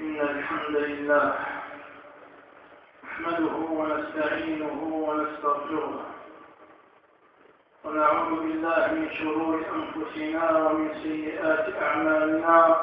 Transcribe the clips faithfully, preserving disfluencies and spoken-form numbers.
إن الحمد لله نحمده ونستعينه ونستغفره ونعوذ بالله من شرور أنفسنا ومن سيئات أعمالنا.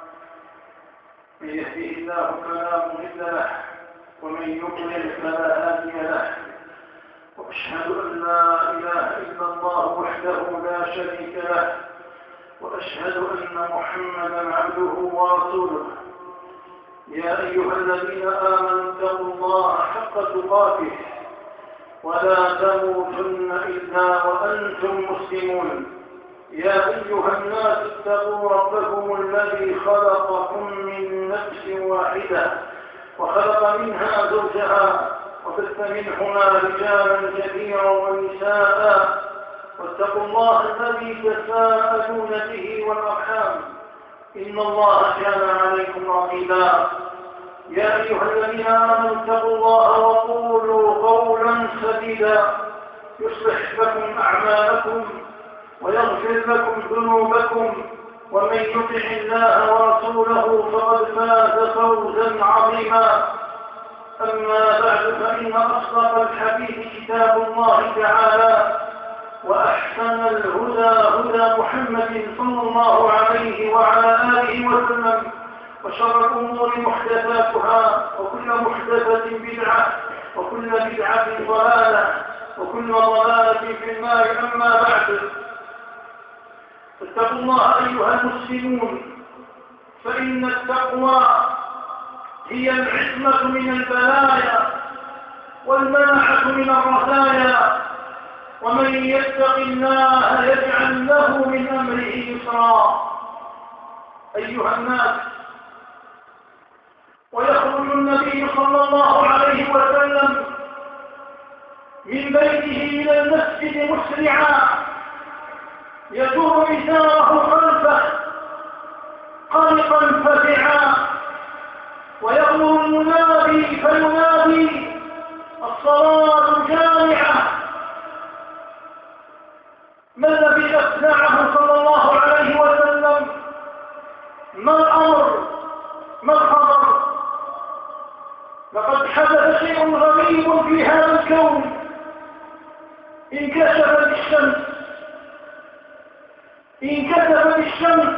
من يهده الله فلا مضل له ومن يضلل فلا هادي له، وأشهد أن لا إله إلا الله وحده لا شريك له، وأشهد أن محمدا عبده ورسوله. يا أيها الذين آمنوا اتقوا الله حق تقاته ولا تموتن إلا وأنتم مسلمون. يا أيها الناس اتقوا ربكم الذي خلقكم من نفس واحدة وخلق منها زوجها وبث منهما رجالا كثيرا ونساء، واتقوا الله الذي تساءلون به والأرحام إن الله كان عليكم رقيبا. يا أيها الذين آمنوا اتقوا الله وقولوا قولا سديدا يصلح لكم أعمالكم ويغفر لكم ذنوبكم، ومن يطع الله ورسوله فقد فاز فوزا عظيما. أما بعد، فإن أصدق الحديث كتاب الله تعالى، وأحسن الهدى هدى محمد صلى الله عليه وعلى آله وسلم، وشر الأمور محدثاتها، وكل محدثة بدعة، وكل بدعة ضلالة، وكل ضلالة في النار. أما بعد، فاتقوا الله أيها المسلمون، فإن التقوى هي العصمة من البلايا والمنعة من الرزايا، ومن يتق الله يجعل له من أمره يسرا. أيها الناس، ويخرج النبي صلى الله عليه وسلم من بيته إلى المسجد مسرعا يجر إزاره خلفه قلقا فزعا، ويأمر المنادي فينادي الصلاة جامعة. ما الذي أصنعه صلى الله عليه وسلم؟ ما الأمر؟ ما الخبر؟ لقد حدث شيء غريب في هذا الكون. انكشفت الشمس انكشفت الشمس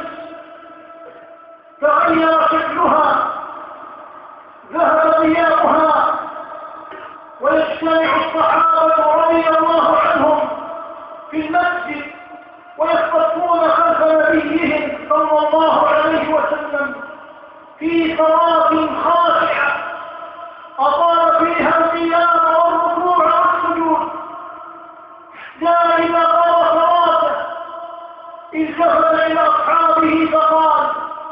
تغير شكلها، ذهب ضياؤها، ويجتمع الصحابة رضي الله عنهم في المسجد ويصطفون خلف نبيهم صلى الله عليه وسلم في صلاة خاشعة أطال فيها القيام والركوع والسجود، جاء إلى قضى صلاته التفت إلى أصحابه فقال: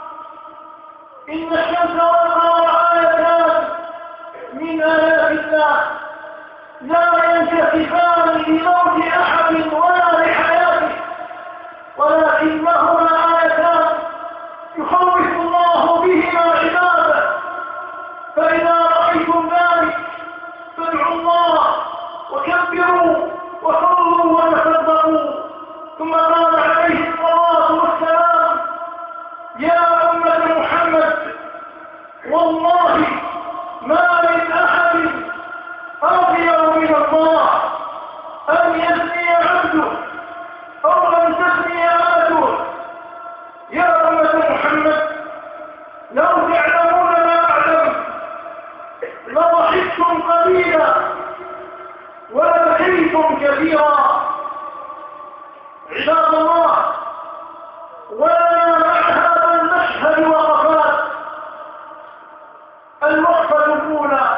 إن الشمس والقمر آيتان من آيات الله لا ينكسفان لموت أحد ولا لحياته، ولكنهما آيتان يخوف الله بهما عباده، فإذا رأيتم ذلك فادعوا الله وكبروا وصلوا وتصدقوا. ثم قال عليه الصلاة والسلام: يا أمة محمد، والله ما من أحد أغير من الله أن يزني عبده أو أن تزني أمته. يا أمة محمد، لو تعلمون ما أعلم لضحكتم قليلا ولبكيتم كثيرا. عباد الله، ولنا مع هذا المشهد وقفات. الوقفة الأولى: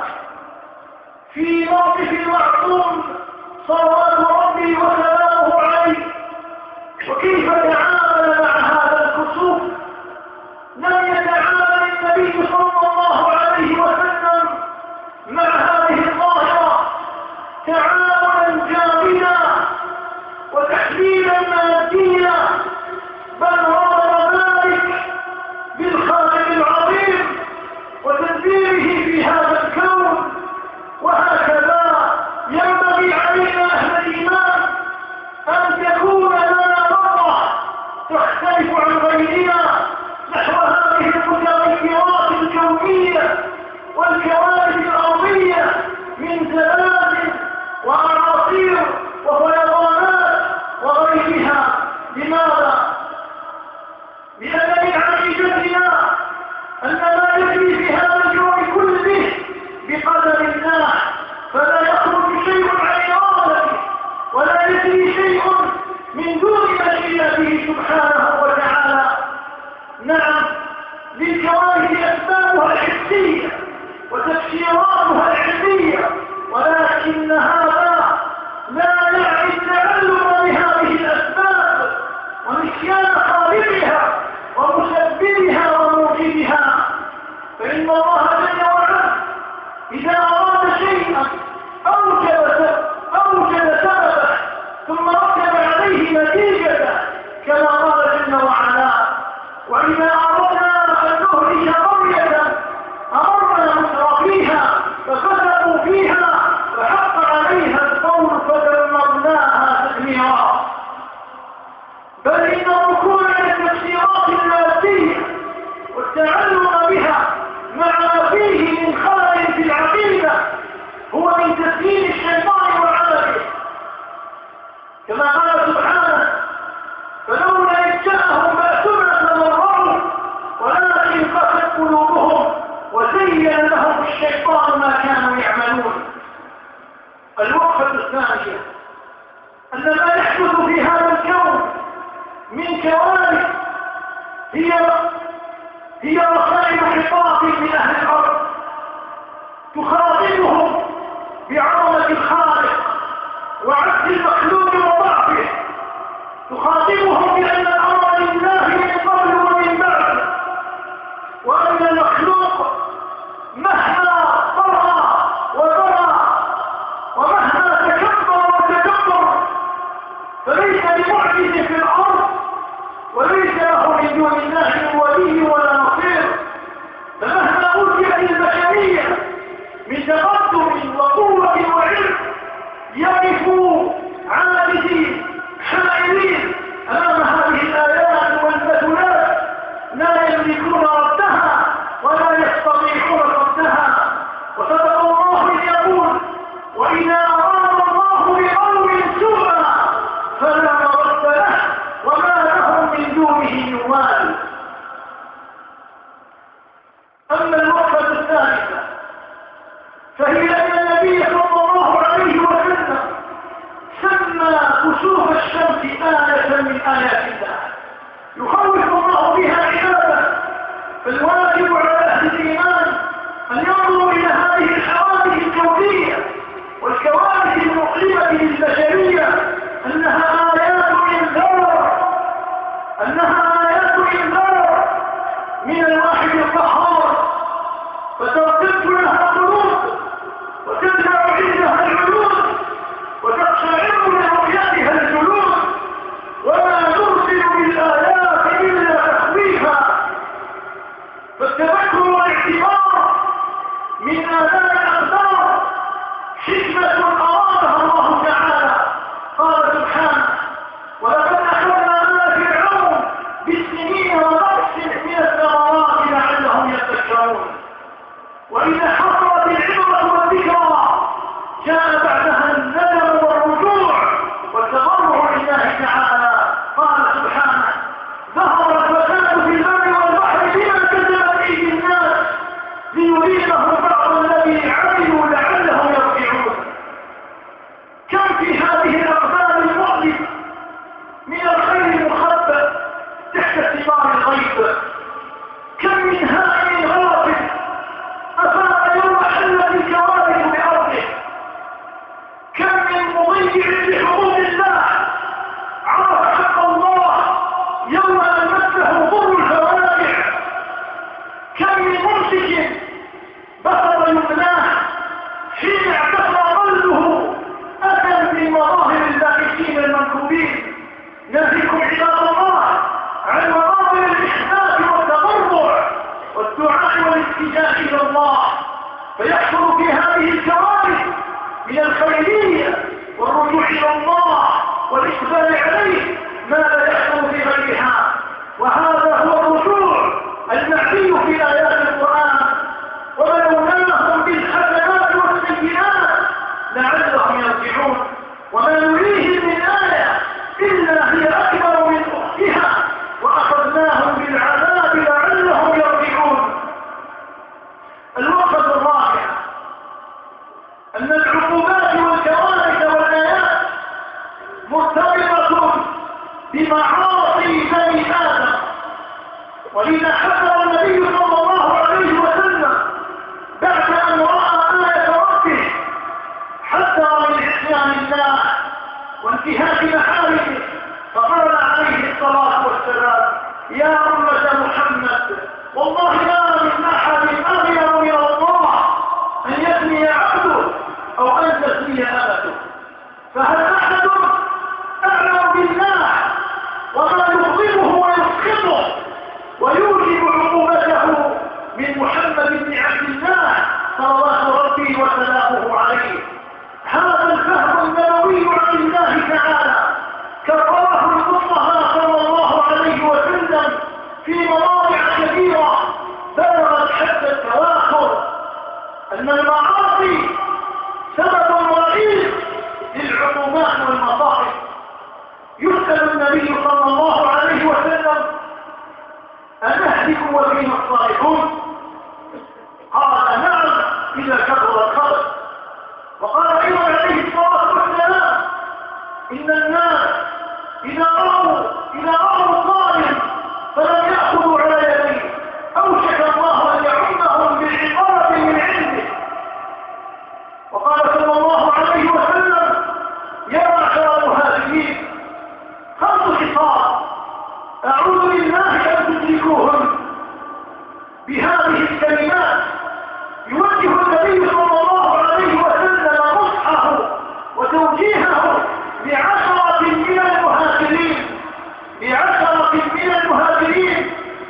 معرفتنا أن ما يجري في هذا الكون كله بقدر الله، فلا يخرج شيء عن إرادته ولا يجري شيء من دون مشيئته سبحانه وتعالى. نعم، للكوارث أسبابها الحسية وتفسيراتها العلمية، ولكن هذا لا يعني التعلم بهذه الأسباب ونسيان خالقها ومسببها وموجدها، فإن الله جل وعلا إذا أراد شيئا أوجد أوجد سببه ثم رتب عليه نتيجته كما قال جل وعلا: وإذا أردنا أن نهلك قرية أمرنا مترفيها ففسقوا فيها فحق عليها القول فدمرناها تدميرا. بل إن الركون إلى التفسيرات المادية والتعلم بها مع ما فيه من خلل في العقيدة هو من تسليم الشيطان وعمله، كما قال سبحانه: فلولا إذ جاءهم بأسنا تضرعوا ولكن قست قلوبهم وزين لهم الشيطان ما كانوا يعملون. الوقفة الثانية أن ما يحدث في هذا الكون من كوارث هي هي رسائل خطاب من أهل الأرض تخاطبهم بعظمة الخالق وعجز المخلوق وضعفه، تخاطبهم بأن الأمر لله من قبل ومن بعد، وأن المخلوق مهما طغى وبغى ومهما تكبر وتكبر فليس بمعجز في الأرض وليس له من دون الله ولي ولا نصير. فمهما أوتيت البشرية من تقدم وقوة وعلم يقفوا عاجزين حائرين أمام هذه الآيات والبتلات، لا يملكون ردها ولا يستطيعون ردها. وصدق الله إذ يقول: وإذا أراد الله بقوم سوءا فلا مرد له وما لهم من دونه يوال. أما الوقفة الثالثة فهي أن النبي صلى الله عليه وسلم سمى كسوف الشمس آية من آيات الله يخوف الله بها عباده. فالواجب على أهل الإيمان أن ينظروا إلى هذه الحوادث الكونية والكوارث المؤلمة للبشرية أنها آيات إنذار أنها آيات إنذار من الواحد القهار، فترتد لها القلوب وتدفع عندها العيون وتقشعر من رؤيتها الجلود، وما نرسل بالآيات إلا تخويفا. فالتذكر والاعتبار من آلاء الأقدار حكمة أرادها الله تعالى. قال سبحانه: ولقد أخذنا آل فرعون بالسنين ونقص من الثمرات لعلهم يذكرون. وإذا حصلت العبرة والذكرى جاء بعدها الندم والرجوع والتضرع لله تعالى. قال سبحانه: ظهر الفساد في البر والبحر بما كسبت أيدي الناس ليريهم بعض الذي عملوا لعلهم يرجعون. كم في هذه الأقدام المؤلمة من الخير المخبى تحت ستار الغيب، كم من هائل غافل أفاق يوم حلت الكوارث بأرضه، كم من مضيع لحقوق الله عرف حق الله يوم أن مسه ضر الفواجع، كم من ممسك بسط يمناه حين اعتقى ظله أتى من مظاهر البائسين المنكوبين. نهيكم عباد الله عن مظاهر الإحساس والتضرع والدعاء والالتجاء إلى الله، فيحصل في هذه الكوارث من الخيرية والرجوع إلى الله والإقبال عليه ما لا يحصل في غيرها. وهذا هو الرجوع المعني في آيات القرآن: وبلوناهم بالحسنات والسيئات لعلهم يرجعون. وما نريهم من آية إلا هي أكبر من أختها وأخذناهم بالعذاب لعلهم حذر النبي صلى الله عليه وسلم بعد أن رأى آية ربه حذر من عصيان الله وانتهاك محارمه، فقال عليه الصلاة والسلام: يا أمة محمد، والله ما من أحد أغير من الله أن يزني عبده أو أن تزني أمته، فهل أحد أعلم بالله وما يغضبه ويسخطه ويوجب عقوبته من محمد بن عبد الله صلوات ربي وسلامه عليه؟ هذا الفهم النبوي عن الله تعالى كرره المصطفى صلى الله عليه وسلم في مواضع كثيرة بلغت حتى التواخر أن المعاصي سبب رئيس للعقوبات والمصائب. يسأل النبي صلى الله عليه وسلم: أنهلك وفينا الصالحون؟ قال: نعم إذا كثر الخبث. وقال أيضا عليه الصلاة والسلام: إن الناس إذا رأوا إذا رأوا الظالم فلم يأخذوا على يديه أوشك الله أن يعمهم بالعقاب من عنده. وقال صلى الله عليه وسلم: يا معشر المهاجرين، خمس خصال أعوذ بالله أن تدركوهن. بهذه الكلمات يوجه النبي صلى الله عليه وسلم نصحه وتوجيهه لعشرة من المهاجرين لعشرة من المهاجرين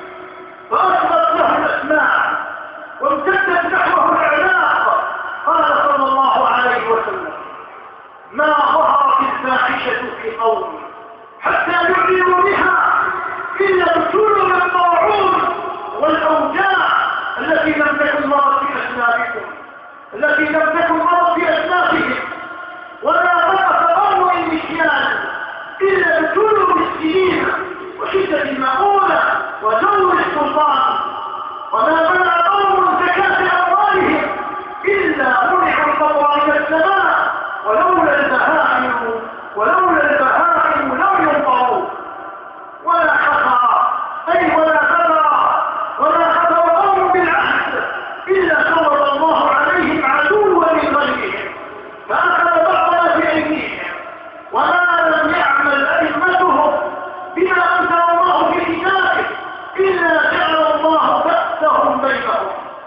فأصبت له الأسماع وامتدت نحوه الأعناق. قال صلى الله عليه وسلم: ما ظهرت الفاحشة في قوم حتى يعلنوا بها إلا ابتلوا بالطاعون والأوجاع التي لم تكن مرت في أسلافكم التي لم تكن مرت في أسلافهم، ولا ضعف قوم المكيال إلا ابتلوا بالسنين وشدة المؤونة وجور السلطان، وما منع قوم زكاة أموالهم إلا منعوا الفضل من السماء، ولولا البهائم ولولا البهائم لم ينطروا، ولا خطر أي ولا خطر ولا خطر قوم بالعهد إلا سلط الله عليهم عدوا من غيرهم فأخذ بعض ما في أيديهم، وما لم يعمل أئمتهم بما أنزل الله في كتابه إلا جعل الله بأسهم بينهم.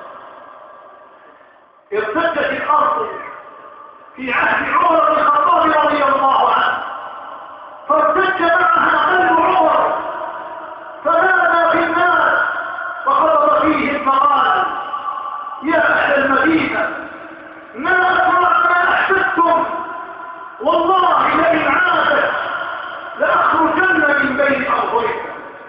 ارتدت الأرض في عهد عمر بن الخطاب رضي الله عنه، فارتد معها قلب عمر فنادى في الناس وخطب فيهم فقال: يا أهل المدينة، ما أسرع ما أحسدتم، والله لئن عادت لأخرجن من بين أرضكم.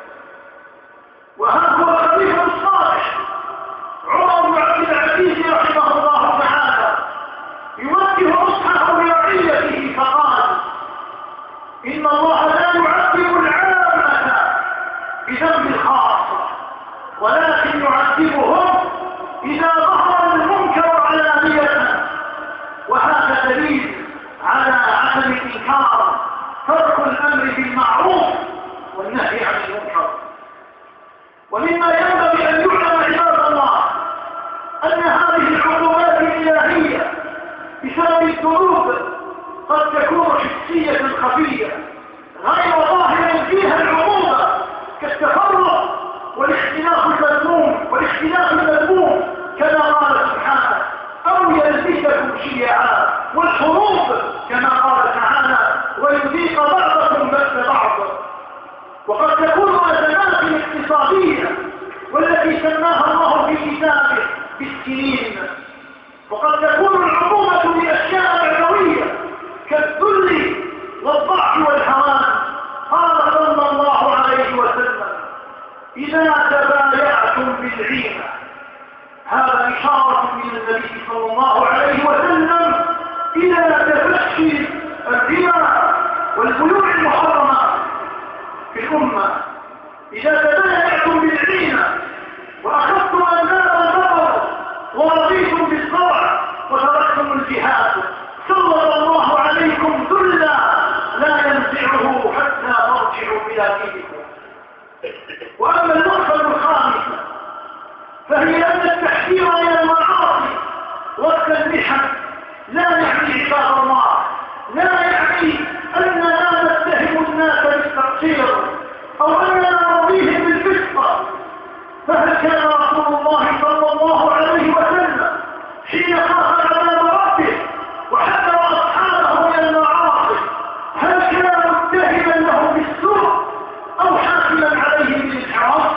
وها هو الخليفة الصالح عمر بن عبد العزيز رحمه الله تعالى يوجه نصحه لرعيته فقال: إن الله لا يعذب العامة بذنب الخاصة، ولكن يعذبهم إذا ظهر المنكر علانية، وهذا دليل على عدم الإنكار، ترك الأمر بالمعروف والنهي عن المنكر. ومما ينبغي أن يعلم عباد الله أن هذه العقوبات الإلهية بسبب الذنوب قد تكون حسية خفية غير ظاهر فيها العقوبة، كالتفرق والاختلاف المذموم والاختلاف المذموم كما قال سبحانه: أو يلبسكم شيعا، والحروب كما قال تعالى: ويذيق بعضكم بأس بعض. وقد تكون أزمات اقتصادية والتي سماها الله في كتابه بالسنين، وقد تكون العقوبة بأشياء معنوية كالذل والضعف والهوان. قال صلى الله عليه وسلم: إذا تبايعتم بالعينة، هذا إشارة من النبي صلى الله عليه وسلم إلى تفشي الربا والبيوع المحرمة في الأمة. إذا تبايعتم بالعينة وأخذتم أبناء البقر ورضيتم بالزرع وتركتم الجهاد، سلط الله عليكم ذلا لا ينزعه حتى ترجعوا إلى دينكم. وأما المقصد الخامس كان رسول الله صلى الله عليه وسلم حين خاف عذاب ربه وحذر أصحابه من المعاصي هل كان متهما له بالسوء أو حاكما عليه بالانحراف؟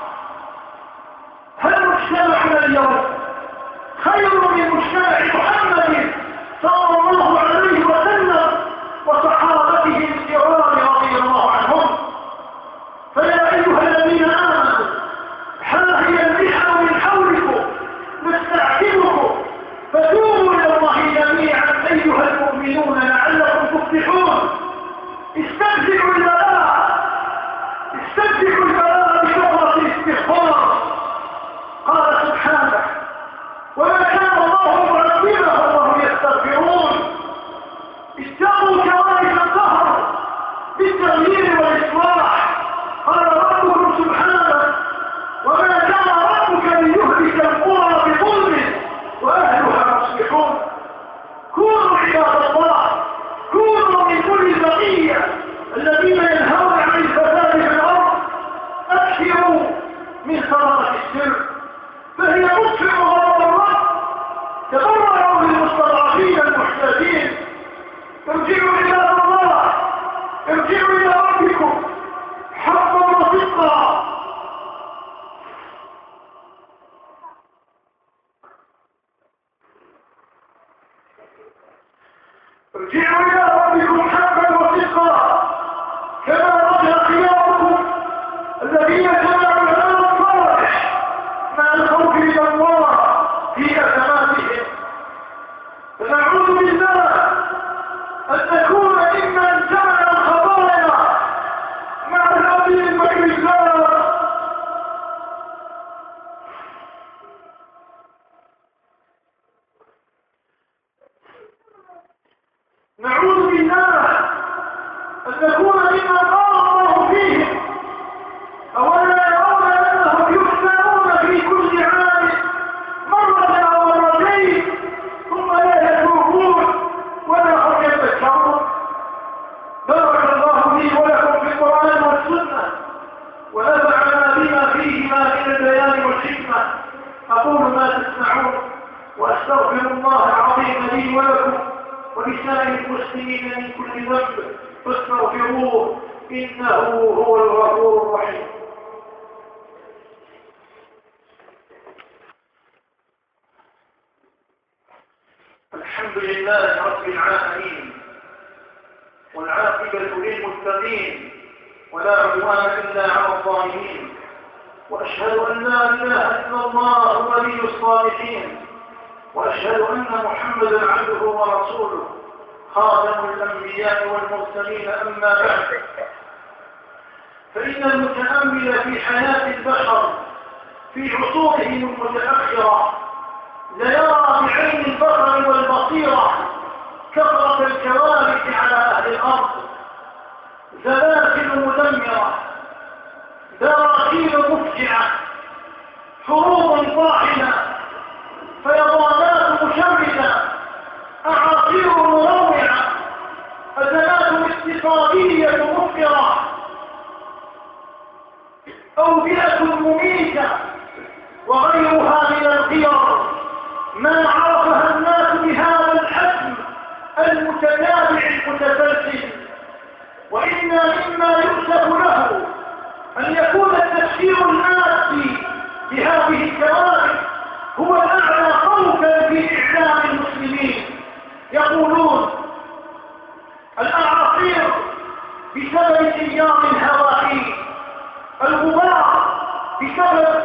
هل مجتمعنا اليوم خير من مجتمع محمد صلى الله عليه وسلم وصحابته الكرام رضي الله عنهم؟ فيا أيها الذين آمنوا ها هي المحن من حولكم نستعجلكم فتوبوا إلى الله جميعا أيها المؤمنون لعلكم تفلحون. استمسكوا البلاء استمسكوا البلاء بكثرة الاستغفار. قال سبحانه وما كان الله معذبهم وهم يستغفرون. اشتقوا كوارث القهر بالتغيير والإصلاح. قال ربكم سبحانه وما كان ربك ليهلك القرى بظلم وأهلها مصلحون. كونوا عباد الله كونوا من كل البقية الذين ينهون عن الفساد في الأرض. أكثروا من صدقة السر فهي مطفئ غضب الرب. تبرعوا للمستضعفين المحتاجين. ارجعوا إلى الله ارجعوا إلى ربكم حقا وصدقا. ارجعوا إلى ربكم حقا وصدقا كما رجع خياركم الذين جمعوا العمل الصالح مع الخوف من الله في أزماتهم. فنعوذ بالله أن نكون ممن جمع الخطايا مع الأرض من مكر الله. نعوذ بالله أن نكون ممن قال الله فيهم أولا يرون أنهم يفتنون في كل عام مرة أو مرتين ثم لا يتوبون ولا هم يتذكرون. بارك الله لي ولكم في القرآن والسنة ونفعنا بما فيهما من البيان والحكمة. أقول ما تسمعون وأستغفر الله العظيم لي ولكم ولسائر المسلمين من كل ذنب فاستغفروه إنه هو الغفور الرحيم. الحمد لله رب العالمين والعاقبة للمتقين ولا عدوان إلا على الظالمين. وأشهد أن لا إله إلا الله ولي الصالحين وأشهد أن محمدا عبده ورسوله خاتم الأنبياء والمرسلين. أما بعد فإن المتأمل في حياة البشر في عصورهم المتأخرة ليرى بعين البصر والبصيرة كثرة الكوارث على أهل الأرض. زلازل مدمرة براكين مفجعة حروب طاحنة فيضانات مشردة أعاصير مروعة أزمات اقتصادية مفقرة أوبئة مميتة وغيرها من الخيار ما عرفها الناس بهذا الحجم المتتابع المتسلسل. وإن مما يؤسف له أن يكون التفسير المادي بهذه الكوارث هو الأعلى صوتا في إعلام المسلمين. يقولون الأعاصير بسبب تيار الهوائي، الغبار بسبب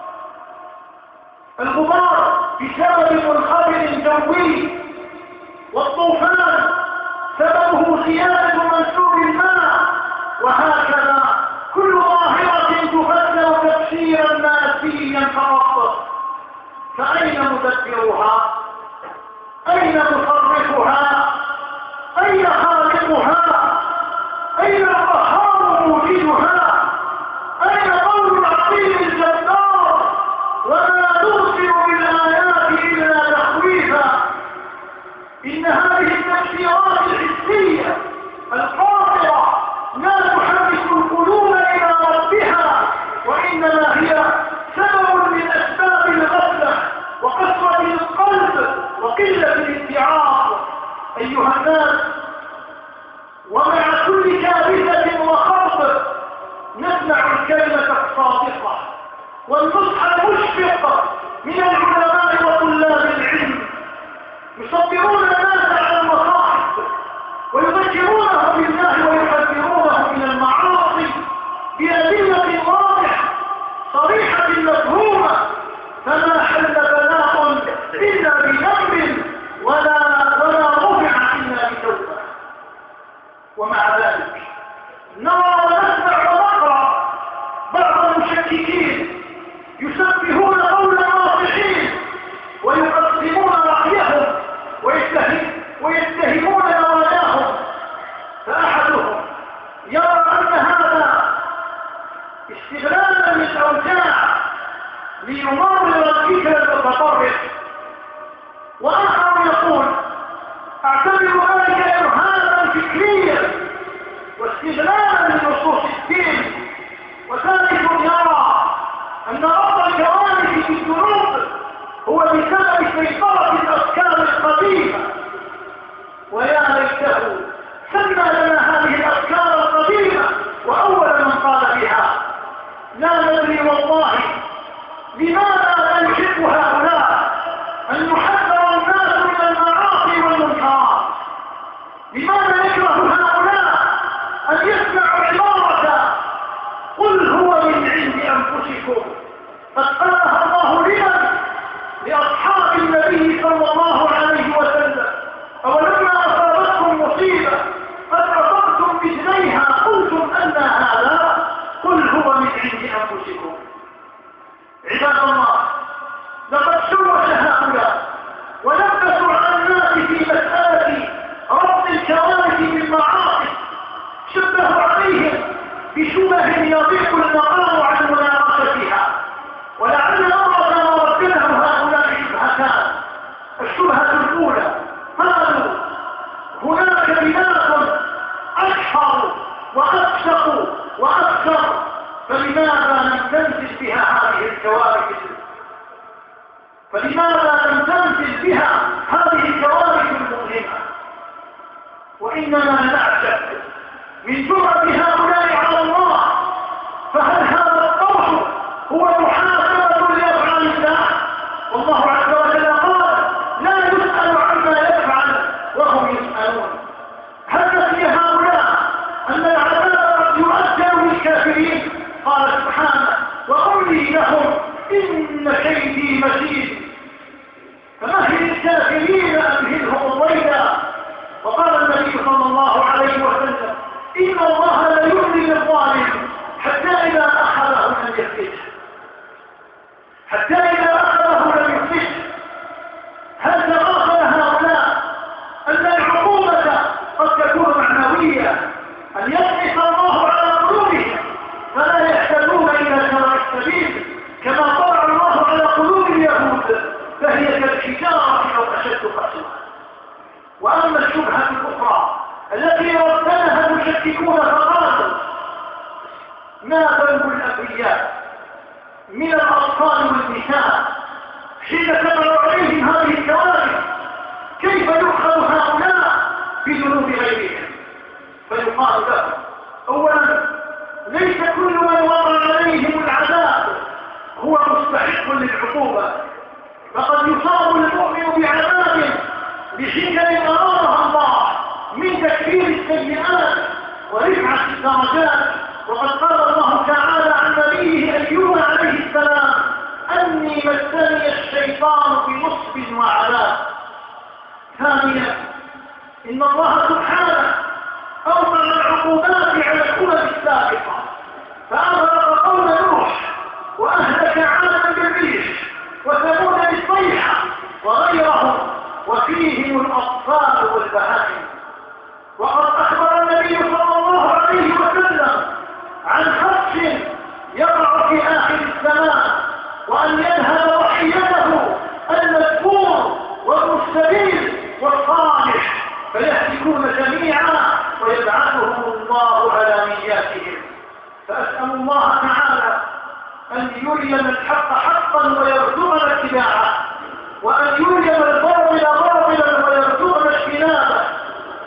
الغبار بسبب منخفض جوي، والطوفان سببه زيادة منسوب الماء. وهكذا كل ظاهرة تفسر تفسيرا ماديا فقط. فأين مدبرها؟ أين مصرفها؟ أين خالقها؟ أين القهار موجدها؟ أين قول العظيم الجبار وما نرسل بالآيات إلا تخويفا؟ إن هذه التفسيرات الحسية القاصرة لا تحرك القلوب إلى ربها، وإنما هي سبب الناس ومع كل كارثة وخطر نسمع الكلمة الصادقة والنصح المشفق من العلماء وطلاب العلم يصبرون الناس على المصاحب ويذكرونهم بالله ويحذرونهم من المعاصي بأدلة واضحة صريحة مفهومة فما حل بلاء إلا بذنب ولا ولا رفع إلا بتوبة. ومع ذلك نرى ونسمع ونقرأ بعض المشككين يسبحون قول الناصحين ويقسمون رأيهم ويتهمون نواياهم، فأحدهم يرى أن هذا استغلالا للأوجاع ليمرر الفكر المتطرف، وآخر يقول أعتبر ذلك إرهابا فكريا واستغلالا لنصوص الدين، وثالث يرى أن رفض الكوارث بالذنوب هو بسبب سيطرة الأفكار القديمة، ويا ليته سمى لنا هذه الأفكار القديمة وأول من قال بها. لا ندري والله لماذا ننشق هؤلاء أن يحذر الناس من المعاصي والمنكرات؟ لماذا يكره هؤلاء أن يسمعوا عبارة قل هو من عند أنفسكم؟ قد قالها الله لمن؟ لأصحاب النبي صلى الله عليه وسلم. أولما أصابتكم مصيبة قد أصبتم مثليها قلتم أن هذا؟ قل هو من عند أنفسكم. عباد الله، لقد شوش هؤلاء ولبسوا على الناس في مسألة ربط الكوارث بالمعاصي، شبهوا عليهم بشبه يضيق المقام عن مناقشتها، ولعل أمرا موردنه هؤلاء شبهتان. الشبهة الأولى قالوا هناك بلاد أشهر وأكثر وأكثر، فلماذا لم تنزل بها هذه الكوارث؟ فلماذا لم تنزل بها هذه الكوارث المؤلمة؟ وإننا نعجب من جرأة هؤلاء على الله. فهل هذا القول هو محاسبة لأفعال الله؟ والله عز وجل قال لا يسأل عما يفعل وهم يسألون. هل نسي هؤلاء أن العذاب قد يؤجل للكافرين؟ قال سبحانه وأملي لهم إن كيدي متين فمهل الكافرين أمهلهم رويدا. وقال النبي صلى الله عليه وسلم إن الله لا يملي للظالم حتى إذا أخذه لم يفلته، حتى إذا أخذه لم يفلته. هل تغافل هؤلاء أن العقوبة قد تكون معنوية، أن يطلق الله على قلوبهم فلا يحتاجون إلى شرع السبيل كما طبع الله على قلوب اليهود فهي كالحجارة أو أشد قسوة؟ وأما الشبهة الأخرى التي رددها المشككون فقالوا ما ذنب الأبرياء من الأطفال والنساء حين تقع عليهم هذه الكوارث؟ كيف يؤخذ هؤلاء بذنوب غيرهم؟ فيقال لهم أولا ليس كل من وقع عليهم العذاب هو مستحق للعقوبة، فقد يصاب المؤمن بعذاب بشكل أرادها الله من تكفير السيئات ورفعة الدرجات. وقد قال الله تعالى عن نبيه أيوب عليه السلام أني مسني الشيطان بنصب وعذاب. ثانيا إن الله سبحانه أوقع العقوبات على الأمم السابقة، فأغرق قوم نوح وأهلك عادا بالريح وثمود بالصيحة وغيرهم وفيهم الأطفال والبهائم. وقد أخبر النبي صلى الله عليه وسلم عن خدش يقع في آخر الزمان وأن يذهب ضحيته المذكور والمستبيل والصالح فيهلكون جميعا ويبعثهم الله على نياتهم. فأسأل الله تعالى أن يرينا الحق حقا ويرزقنا اتباعه، وأن يرينا الباطل باطلا ويرزقنا اجتنابه،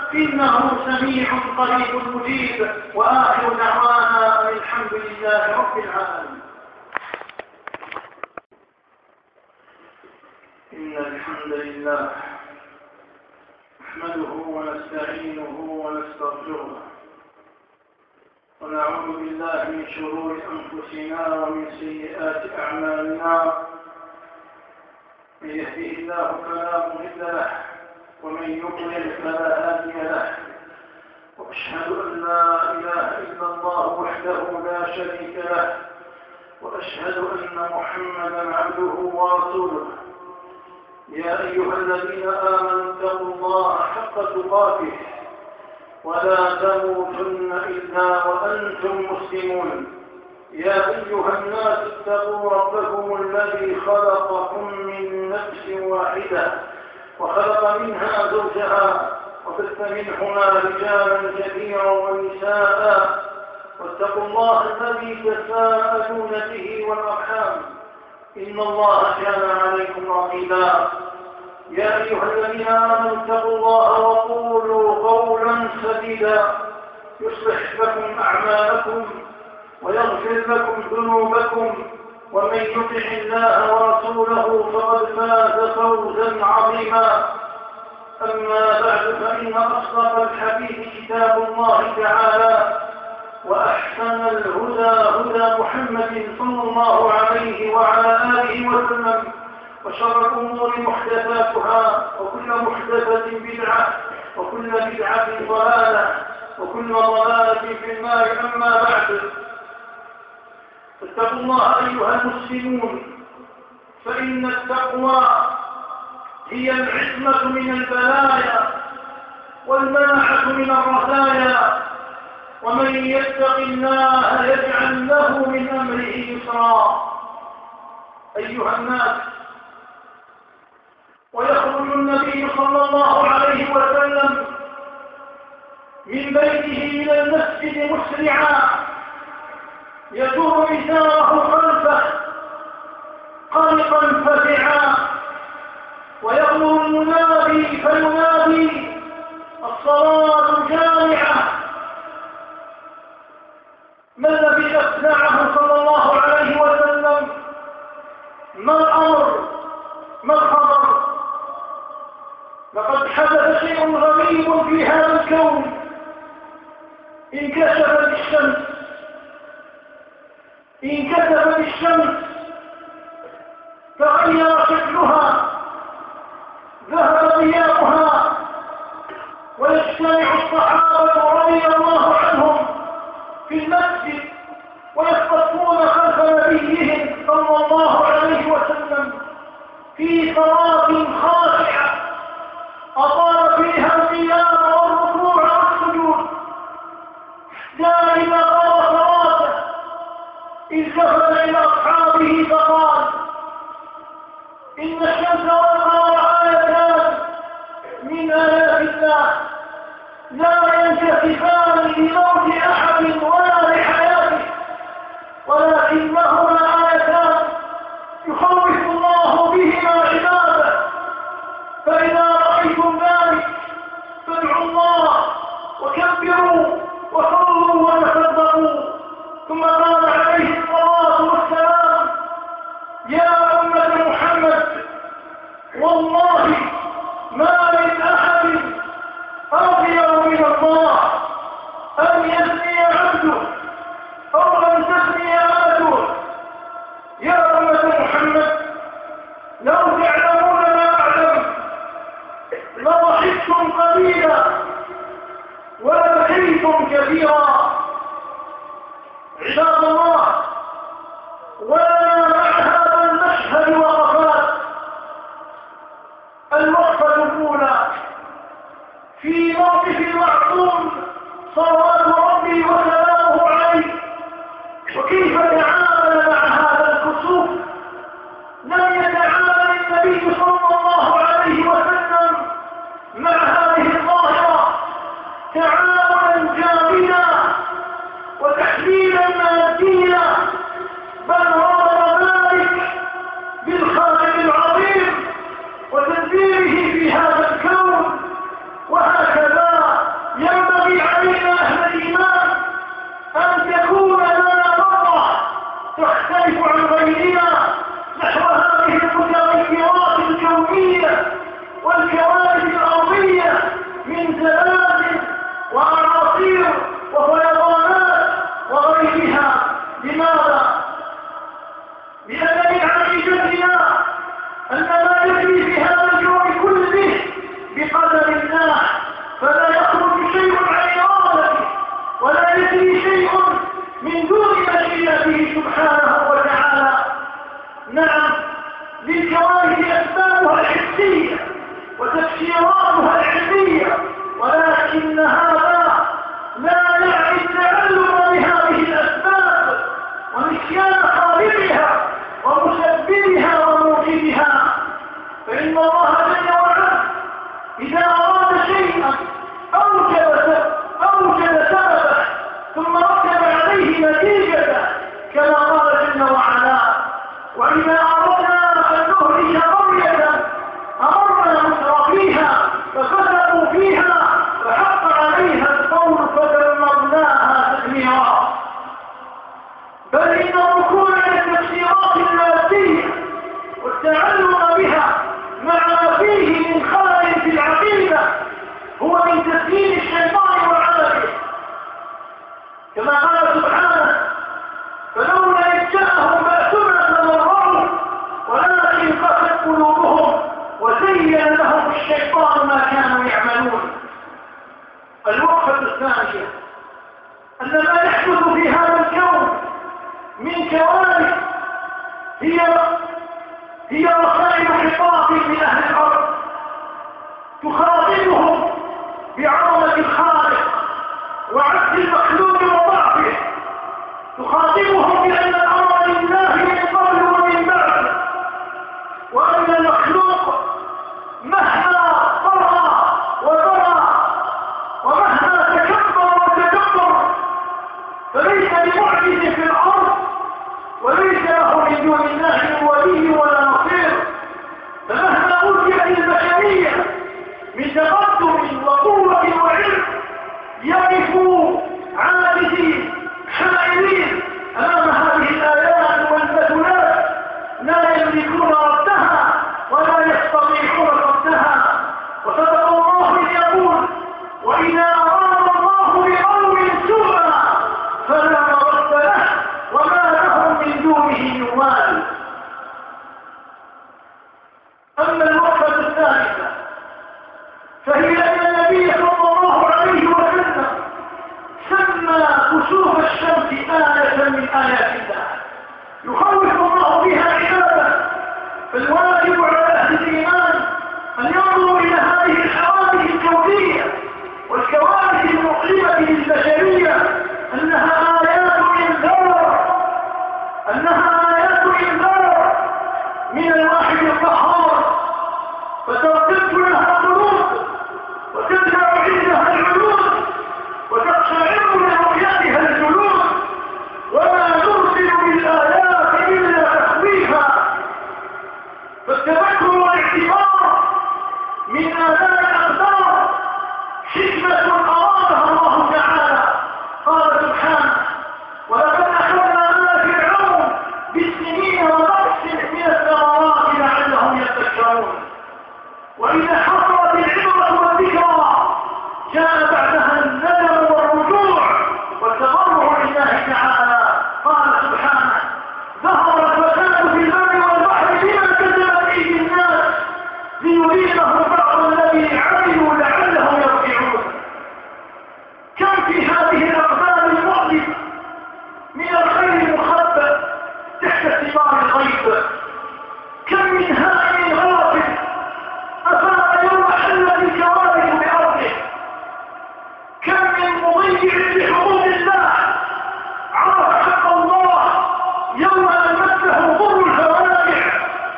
إنه سميع قريب مجيب. وآخر دعوانا الحمد لله رب العالمين. إن الحمد لله نحمده ونستعينه ونستغفره ونعوذ بالله من شرور أنفسنا ومن سيئات أعمالنا. من يهده الله فلا مضل له ومن يضلل فلا هادي له. وأشهد أن لا إله إلا الله وحده لا شريك له وأشهد أن محمدا عبده ورسوله. يا أيها الذين آمنوا اتقوا الله حق تقاته ولا تموتن إلا وأنتم مسلمون. يا أيها الناس اتقوا ربكم الذي خلقكم من نفس واحدة وخلق منها زوجها وبث منهما رجالا كثيرا ونساء واتقوا الله الذي تساءلون به والأرحام إن الله كان عليكم رقيبا. يا أيها الذين آمنوا اتقوا الله وقولوا قولا سديدا يصلح لكم أعمالكم ويغفر لكم ذنوبكم ومن يطع الله ورسوله فقد فاز فوزا عظيما. أما بعد فإن أصدق الحديث كتاب الله تعالى وأحسن الهدى هدى محمد صلى الله عليه وعلى آله وسلم وشر الأمور محدثاتها وكل محدثة بدعة وكل بدعة ضلالة وكل ضلالة في النار. أما بعد فاتقوا الله أيها المسلمون، فإن التقوى هي العصمة من البلايا والمنعة من الرزايا. ومن يتق الله يجعل له من أمره يسرا. أيها الناس، ويخرج النبي صلى الله عليه وسلم من بيته إلى المسجد مسرعا يجر إزاره خلفه قلقا فزعا ويأمر المنادي فينادي الصلاة جامعة. ما الذي أصنعه صلى الله عليه وسلم؟ ما الأمر؟ ما الخبر؟ لقد حدث شيء غريب في هذا الكون. انكشفت الشمس انكشفت الشمس تغير شكلها، ذهب ضياؤها، ويجتمع الصحابة رضي الله عنهم في المسجد ويصطفون خلف نبيهم صلى الله عليه وسلم في صلاة خاشعة أطال فيها القيام والركوع والسجود. إذا قام صلاته التفت إلى أصحابه فقال: إن الشمس والقمر آيتان من آيات الله لا ينكسفان لموت أحد ولا لحياته، ولكنهما آيتان يخوف الله بهما عباده. فإذا رأيتم ذلك فادعوا الله وكبروا وصلوا وتصدقوا. ثم قال عليه الصلاة والسلام: يا أمة محمد، والله ما من أحد أغير من الله أن يزني عبده أو أن تزني أمته. يا أمة محمد، لو تعلمون ما أعلم لضحكتم قليلا ولبكيتم كثيرا. عباد الله، ولنا مع هذا المشهد وقفات. الوقفة الأولى في موقف المعصوم صلوات ربي وسلامه عليه، وكيف تعامل مع هذا الكسوف. لم يتعامل النبي صلى الله عليه وسلم مع هذه الظاهرة تعاملا جامدا وتحليلا ماديا، بل ربط ذلك بالخالق العظيم وتدبيره في هذا الكون. وهكذا بقدر الله، فلا يخرج شيء عن إرادته ولا يجري شيء من دون مشيئته سبحانه وتعالى. نعم، للكوارث أسبابها الحسية وتفسيراتها العلمية، ولكن هذا لا يعني التعلم بهذه الأسباب ونسيان خالقها ومسببها وموجدها، فإن الله جل وعلا إذا أراد شيئا أوجب أوجب سببه ثم رتب عليه نتيجته كما قال جل وعلا: وإذا أردنا أن نهلك قرية أمرنا مترفيها ففسقوا فيها فحق عليها القول فدمرناها تدميرا. بل إن الركون على التفسيرات المادية والتعلم بها مع ما فيه من خلل في العقيدة هو من تسليم الشيطان وعمله، كما قال سبحانه: فلولا إذ جاءهم بأسنا تضرعوا ولكن قست قلوبهم وزين لهم الشيطان ما كانوا يعملون. الوقفة الثانية أن ما يحدث في هذا الكون من كوارث هي هي وسائل خطاب من أهل الأرض تخاطبهم بعظمة الخالق وعجز المخلوق وضعفه، تخاطبهم بأن الأمر لله من قبل ومن بعد، وأن المخلوق مهما طغى وطغى ومهما تكبر وتكبر فليس بمعجز في الأرض وليس له من دون الله ولي ولا نصير. فمهما أوتيت البشرية من تقدم وقوة وعلم يقفوا عاجزين حائرين أمام هذه الآيات والبتلات، لا يملكون ردها ولا يستطيعون ردها. وصدق الله إذ يقول: وإذا أراد الله بقوم سوءا فلا مرد له وما لهم من دونه يوال. أما الوقفة الثالثة فهي أن النبي صلى الله عليه وسلم سمى كسوف الشمس آية من آيات الله يخوف الله بها عباده. فالواجب على أهل الإيمان أن ينظروا إلى هذه الحوادث الكونية والكوارث المؤلمة للبشرية أنها آيات إنذار أنها آيات إنذار من الواحد القهار، فترتد لها القلوب وتدفع عندها العيون وتقشعر من رؤيتها الجلود، وما نرسل بالآيات إلا تخويفا. فالتذكر والاعتبار من آلاء الأقدار حكمة أرادها الله تعالى. قال سبحانه: ولقد أخذنا آل فرعون بالسنين ونقص من الثمرات لعلهم يذكرون. وإذا حصلت العبرة والذكرى جاء بعدها الندم والرجوع والتضرع لله تعالى. قال سبحانه: ظهر الفساد في البر والبحر بما كسبت أيدي الناس ليريهم بعض الذي عملوا لعلهم يرجعون. كم في هذه الأقدام المؤلمة من الخير المخبأ تحت ستار الغيب، كم من هائل غافل أفاق يوم حلت الكوارث بأرضه، كم من مضيع لحقوق الله عرف حق الله يوم أن مسه ضر الفواجع،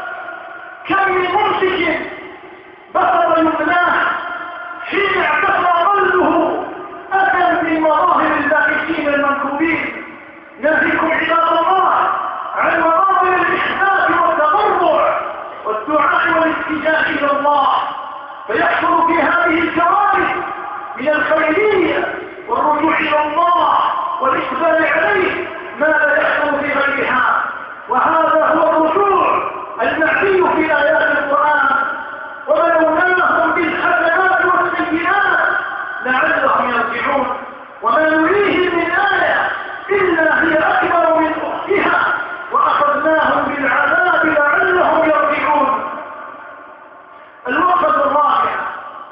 كم من ممسك بسط يمناه حين اعتقى ظله أتى من مظاهر الباحثين المنكوبين. ناهيكم عباد الله عن مظاهر الإحساس والتضرع والدعاء والالتجاء إلى الله، فيحصل في هذه الكوارث من الخيرية والرجوع إلى الله والإقبال عليه ما لا يحصل في غيرها. وهذا هو الرجوع المعني في آيات القرآن: وبلوناهم بالحسنات والسيئات لعلهم يرجعون. وما نريهم من آية إلا هي أكبر من أختها وأخذناهم بالعذاب لعلهم يرجعون. الوقفة الرابعة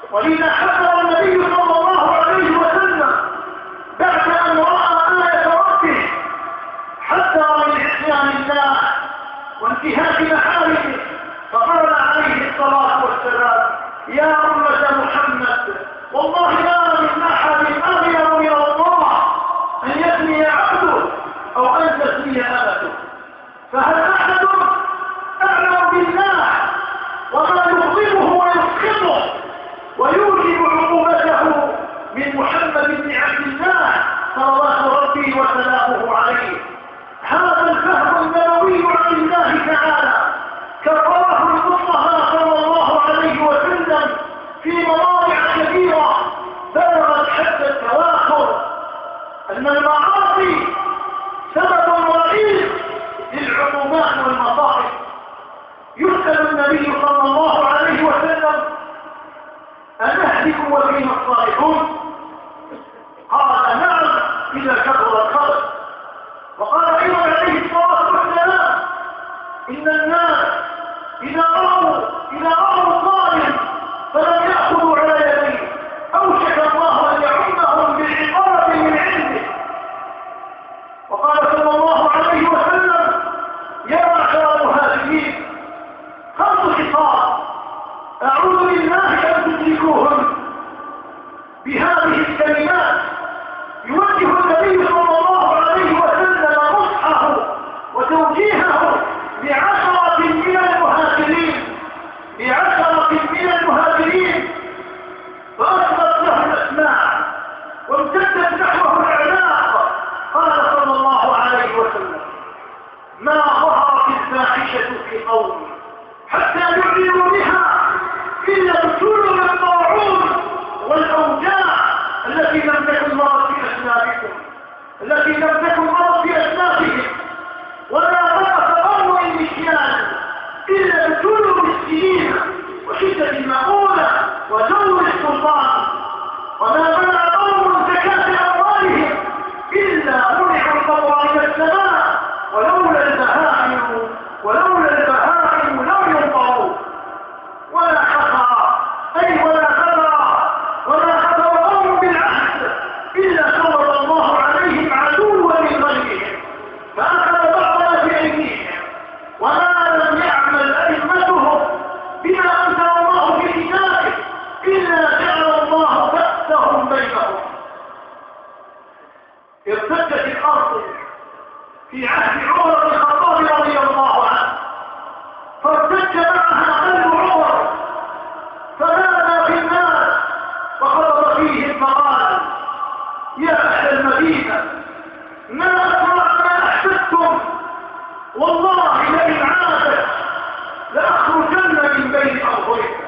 ولذا حذر النبي صلى الله عليه وسلم بعد أن رأى آية ربه حذر من عصيان الله وانتهاك محارمه، فقال عليه الصلاة والسلام: يا أمة محمد، والله ما من أحد أغير من الله أن يثني عبده أو أن تثني أمته. فهل أحد أعلم بالله وما يغضبه ويسخطه ويوجب عقوبته من محمد بن عبد الله صلوات ربي وسلامه عليه؟ هذا الفهم النبوي عن الله تعالى كرره المصطفى صلى الله عليه وسلم في مواضع كثيرة بلغت حد التواخر أن المعاصي سبب رئيس للعقوبات والمصائب. يسأل النبي صلى الله عليه وسلم: أنهلك وفينا الصالحون؟ قال: نعم إذا كثر الخبث. وقال أيضا عليه الصلاة والسلام: إن الناس إذا رأوا إذا رأوا الظالم فلم يأخذوا على يديه أوشك الله أن يعمهم بالعقاب من عنده. وقال صلى الله عليه وسلم: يا معشر المهاجرين، خمس خصال أعوذ بالله أن تدركوهن. بهذه الكلمات يوجه النبي صلى الله عليه وسلم نصحه وتوجيهه لعشرة من المهاجرين لعشرة من المهاجرين فأثبت له الأسماء وامتدت نحوه الأعناق. قال صلى الله عليه وسلم: ما ظهرت الفاحشة في قوم حتى يعلنوا بها إلا ابتلوا بالطاعون والأوجاع التي لم تكن مرت في أسلافكم التي لم تكن مرت في أسلافهم، ولا ضعف قوم المكيال إلا ابتلوا بالسنين وشدة المؤونة وجور السلطان، وما منع قوم زكاة أموالهم إلا منعوا الفضل من السماء، ولولا البهائم ولولا البهائم لم ينطروا، ولا خطر أي ولا خطر ولا خطر قوم بالعهد إلا سلط الله عليهم عدوا من غيرهم فأخذ بعض ما في أيديهم، وما لم يعمل أئمتهم بما أنزل الله في كتابه إلا جعل الله بأسهم بينهم. ارتدت الأرض في عهد عمر بن الخطاب رضي الله عنه، فارتد معها قلب عمر فنادى في الناس وخطب فيهم فقال: يا أهل المدينة، ما أسرع ما أحسدتم، والله لئن عادت لأخرجن من بين أرضكم.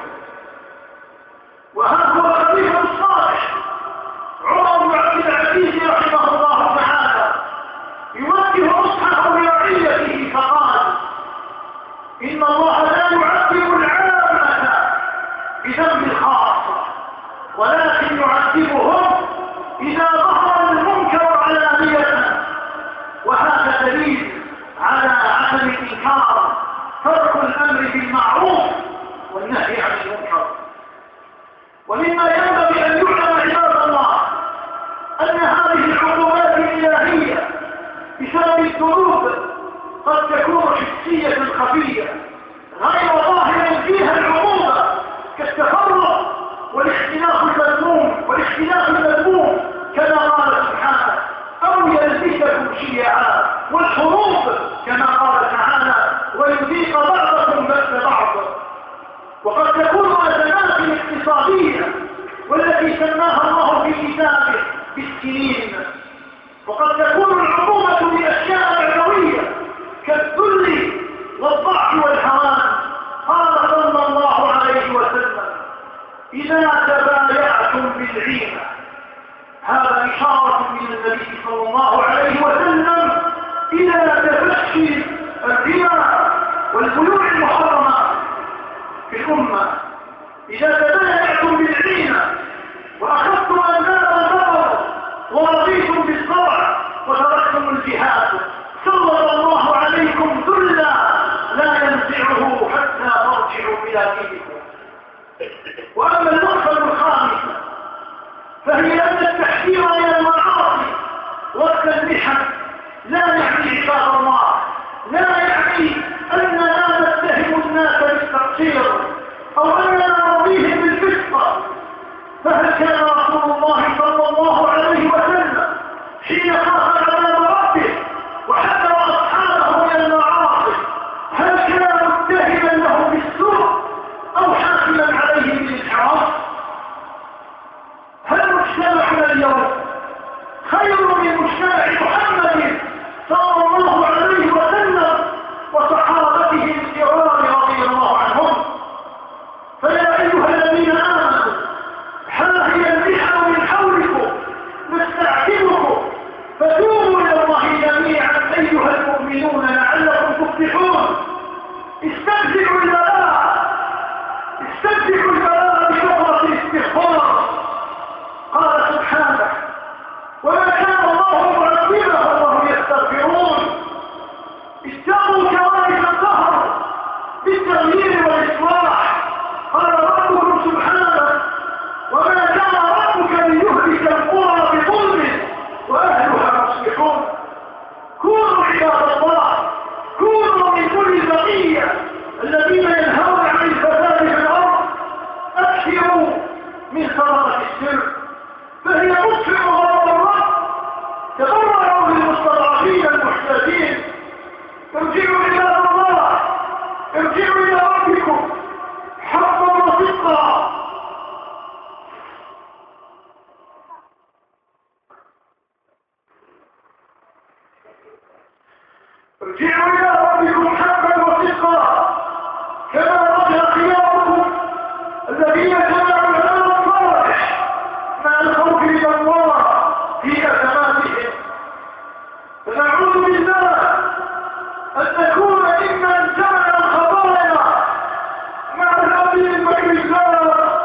وها هو الخليفة الصالح عمر بن عبد العزيز رحمه الله تعالى يوجه نصحه لرعيته فقال: إن الله لا يعذب العامة بذنب الخاصة، ولكن يعذبهم إذا ظهر المنكر علانية. وهذا دليل على عدم الإنكار، ترك الأمر بالمعروف والنهي عن المنكر. ومما ينبغي أن يعلم عباد الله أن هذه العقوبات الإلهية بسبب الذنوب قد تكون حسية خفية غير ظاهر فيها العقوبة، كالتفرق والاختلاف المذموم والاختلاف المذموم كما قال سبحانه: أو يلبسكم شيعا، والحروب كما قال تعالى: ويذيق بعضكم بأس بعض. وقد تكون أزمات اقتصادية والتي سماها الله في كتابه بالسنين، وقد تكون العقوبة بأشياء معنوية كالذل والضعف والهوان. قال صلى الله عليه وسلم: إذا تبايعتم بالعينة. هذا إشارة من النبي صلى الله عليه وسلم إلى تفشي الربا والبيوع المحرمة في الأمة. إذا تبايعتم بالعينة وأخذتم أنباب البقر ورضيتم بالزرع وتركتم الجهاد، سلط الله عليكم ذلا لا ينزعه حتى ترجعوا إلى دينكم. وأما المقصد حين خاف عذاب ربه وحذر أصحابه من المعاصي هل كان متهما له بالسوء أو حاكما عليه بالإنحراف؟ هل مجتمعنا اليوم خير من مجتمع محمد صلى الله عليه وسلم وصحابته الكرام رضي الله عنهم؟ فيا أيها الذين آمنوا ها هي المحن من حولكم نستعجلكم فتوبوا إلى الله جميعا أيها المؤمنون لعلكم تفلحون. استمسكوا البلاء استمسكوا البلاء بكثرة الاستغفار. قال سبحانه وما كان الله معذبهم وهم يستغفرون. اشتقوا كوارث القهر بالتغيير والإصلاح. قال ربكم سبحانه وما كان ربك ليهلك القرى بظلم وأهلها مصلحون. كونوا عباد الله كونوا من كل البقية الذين ينهون عن الفساد في الأرض. أكثروا من صدقة السر فهي مطفئ غضب الرب. تضرعوا للمستضعفين المحتاجين. ارجعوا إلى الله ارجعوا إلى ربكم حقا وصدقا. ارجعوا إلى ربكم حقا وصدقا كما رجع خياركم الذين جمعوا العمل الصالح مع الخوف من الله في أزماتهم. فنعوذ بالله أن نكون ممن جمع الخطايا مع الأرض من مكر الله.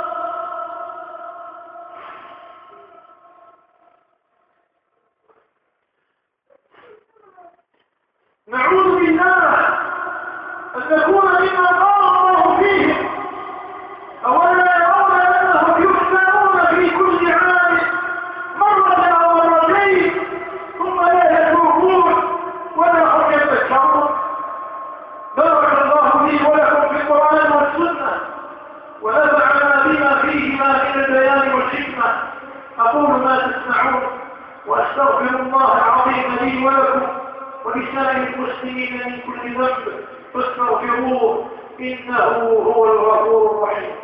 نعوذ بالله أن نكون ممن قال الله فيهم أولا يرون أنهم يفتنون في كل عام مرة أو مرتين ثم لا يتوبون ولا هم يتذكرون. بارك الله لي ولكم في القرآن والسنة ونفعنا بما فيهما من البيان والحكمة. أقول ما تسمعون وأستغفر الله العظيم لي ولكم ولسائر المسلمين من كل ذنب فاستغفروه إنه هو الغفور الرحيم.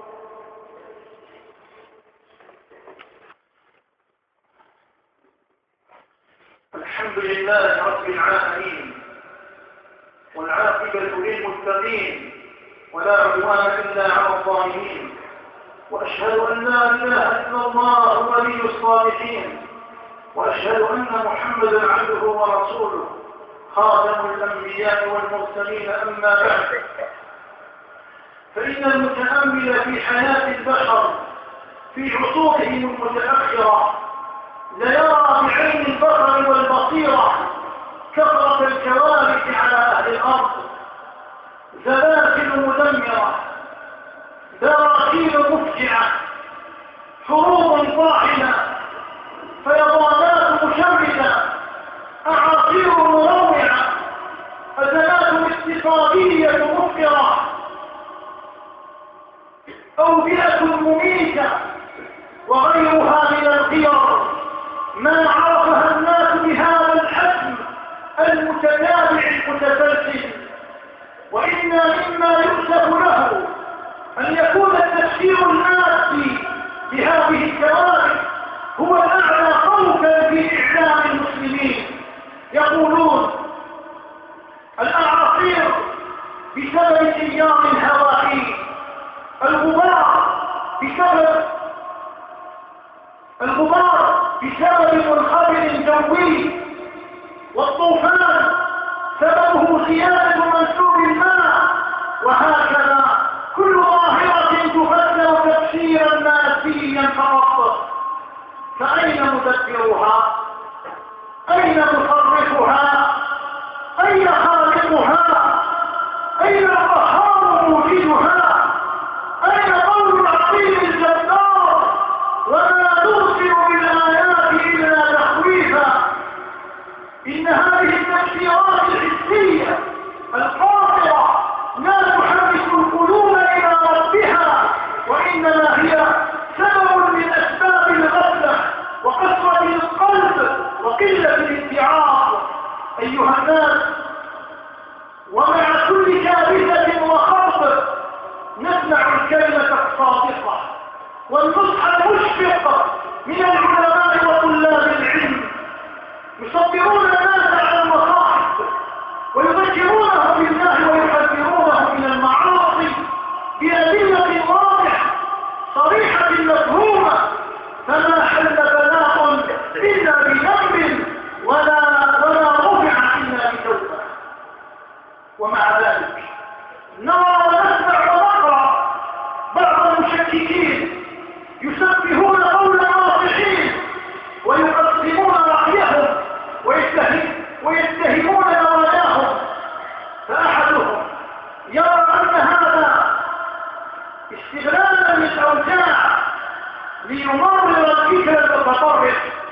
الحمد لله رب العالمين والعاقبة للمتقين ولا عدوان إلا على الظالمين. وأشهد أن لا إله إلا الله ولي الصالحين وأشهد أن محمدا عبده ورسوله خاتم الأنبياء والمرسلين. أما بعد فإن المتأمل في حياة البشر في عصورهم المتأخرة ليرى بعين البصر والبصيرة كثرة الكوارث على أهل الأرض. زلازل مدمرة براكين مفجعة حروب طاحنة فيضانات مشردة أعاصير مروعة أزمات اقتصادية مفقرة أوبئة مميتة وغيرها من الخيار ما عرفها الناس بهذا الحجم المتتابع المتسلسل. وإن مما يؤسف له أن يكون التفسير المادي بهذه الكوارث هو الأعلى صوتا في إعلام المسلمين. يقولون الأعاصير بسبب تيار الهوائي، الغبار بسبب الغبار بسبب منخفض جوي، والطوفان سببه زيادة منسوب الماء. وهكذا كل ظاهرة تفسر تفسيرا ماديا فقط. فأين مدبرها؟ أين مصرفها؟ أين خالقها؟ أين القهار موجدها؟ أين قول العظيم الجبار وما نرسل بالآيات إلا تخويفا؟ إن هذه التفسيرات الحسية القاصرة لا تحرك القلوب إلى ربها، وإنما هي سبب من أسباب الغفلة وقسوة القلب أيها الناس، ومع كل كارثة وخطر نسمع الكلمة الصادقة والنصح المشفق من العلماء وطلاب العلم، يصبرون الناس على المصاحب ويذكرونهم بالله ويحذرونهم من المعاصي بأدلة واضحة صريحة مفهومة، فما حل بلاء إلا بذنب ولا ولا رفع إلا بتوبة. ومع ذلك نرى ونسمع ونقرأ بعض المشككين يسبحون قول الناصحين ويقسمون رأيهم ويتهمون نواياهم، فأحدهم يرى أن هذا استغلالا للأوجاع ليمرر الفكر المتطرف،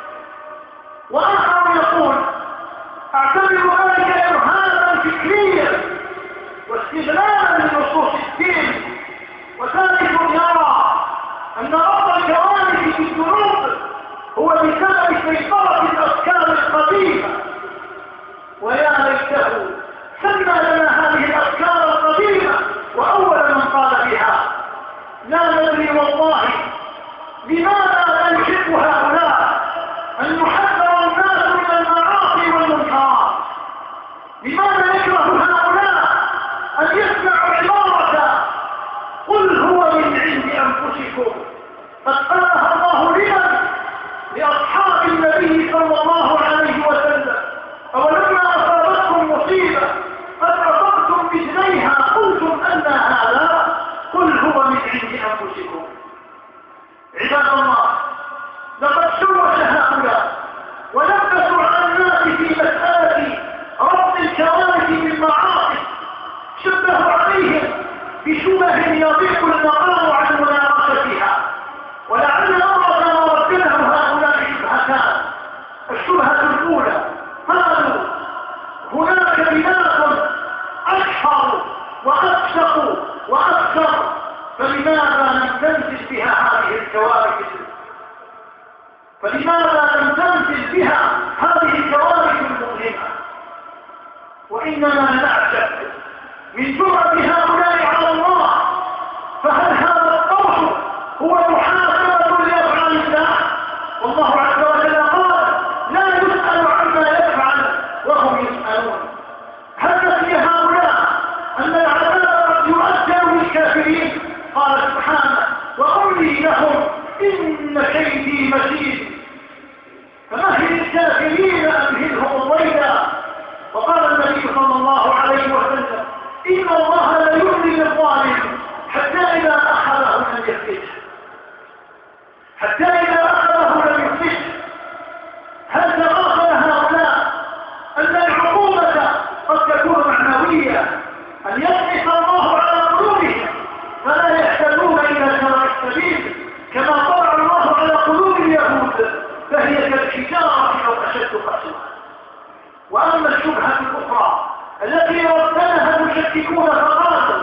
وآخر يقول أعتبر ذلك إرهابا فكريا واستغلالا لنصوص الدين، وثالث يرى أن رب الكوارث في الذنوب هو بسبب سيطرة الأفكار القديمة، ويا ليته سمى لنا هذه الأفكار القديمة وأول من قال بها. لا ندري والله لماذا يحب هؤلاء أن يحذر الناس من المعاصي والمنكرات، لماذا يكره هؤلاء أن يسمعوا عبارة قل هو من عند أنفسكم، قد قالها الله لمن؟ لأصحاب النبي صلى الله عليه وسلم. أولما أصابتكم مصيبة قد أصبتم مثليها قلتم أن هذا، قل هو من عند أنفسكم. عباد الله، لقد شوش هؤلاء ولبسوا على الناس في مسألة ربط الكوارث بالمعاصي، شبهوا عليهم بشبه يضيق المقام عن مناقشتها، ولعل أمر ما ردنه هؤلاء شبهتان. الشبهة الأولى قالوا هناك بلاد أشهر وأكثر وأكثر، فلماذا لم تنزل بها هذه الكوارث؟ فلماذا لم تنزل بها هذه الكوارث المؤلمة؟ وإنما نعجب من جرأة هؤلاء على الله. فهل هذا القول هو محاسبة لأفعال الله؟ والله عز وجل قال لا يسأل عما يفعل وهم يسألون. هل نسي هؤلاء أن العذاب قد يؤجل للكافرين؟ قال سبحانه وأملي لهم إن كيدي متين فمهل الكافرين أمهلهم رويدا. وقال النبي صلى الله عليه وسلم إن الله لا يملي للظالم حتى إذا أخذه لم يفلته، حتى إذا أخذه لم يفلته. هل تغافل هؤلاء أن العقوبة قد تكون معنوية، أن يطلق الله على قلوبهم فلا يحتاجون إلى شرع السبيل كما طبع الله على قلوب اليهود فهي كالحجارة أو أشد قسوة؟ وأما الشبهة الأخرى التي ردنها المشككون فقالوا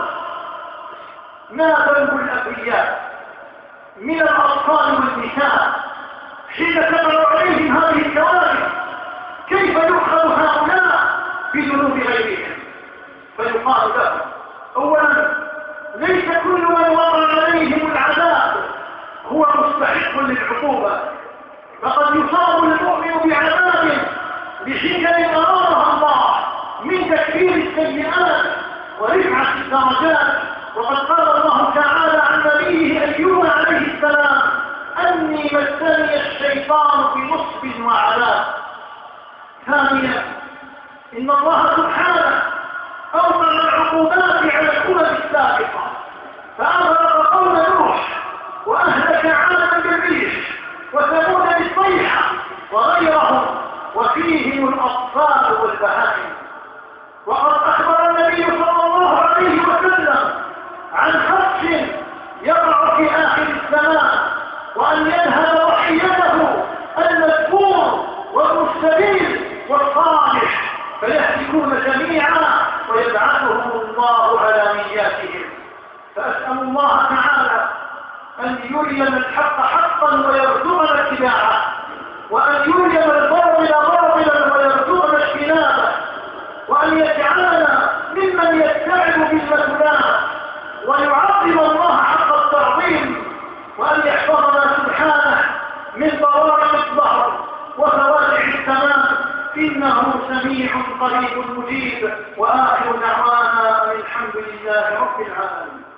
ما ذنب الأبرياء من الأطفال والنساء حين تمر عليهم هذه الكوارث؟ كيف يؤخذ هؤلاء بذنوب غيرهم؟ فيقال لهم أولا ليس كل من وقع عليهم العذاب هو مستحق للعقوبة، فقد يصاب المؤمن بعذاب بشكل أمرها الله من تكفير السيئات ورفعة الدرجات. وقد قال الله تعالى عن نبيه أيوب عليه السلام أني مسني الشيطان بنصب وعذاب. ثانيا إن الله سبحانه أوقع العقوبات على الأمم السابقة، فأغرق قوم نوح وأهلك عادا بالريح وثمود بالصيحة وغيرهم وفيهم الأطفال والبهائم. وقد أخبر النبي صلى الله عليه وسلم عن خدش يقع في آخر الزمان وأن ينهب وحيته المذكور والمستبيل والصالح فيهلكون جميعا ويبعثهم الله على نياتهم. فأسأل الله تعالى أن يرينا الحق حقا ويرزقنا اتباعه، وأن يرينا الباطل باطلا ويرزقنا اجتنابه، لنا ويعظم الله حق التعظيم، وأن يحفظنا سبحانه من ضوابط الظهر وفواتح السماء، إنه سميع قريب مجيب. وآخر دعوانا الحمد لله رب العالمين.